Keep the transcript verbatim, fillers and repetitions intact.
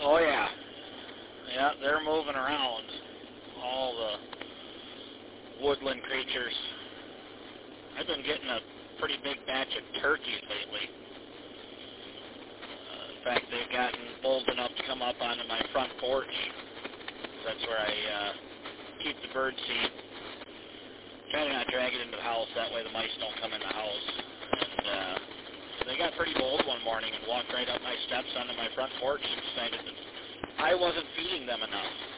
Oh yeah. Yeah, they're moving around. All the woodland creatures. I've been getting a pretty big batch of turkeys lately. Uh, in fact, they've gotten bold enough to come up onto my front porch. That's where I uh, keep the bird seed. Try to not drag it into the house. That way the mice don't come in the house. And uh, they got pretty bold one morning and walked right up my steps onto my front porch and decided that I wasn't feeding them enough.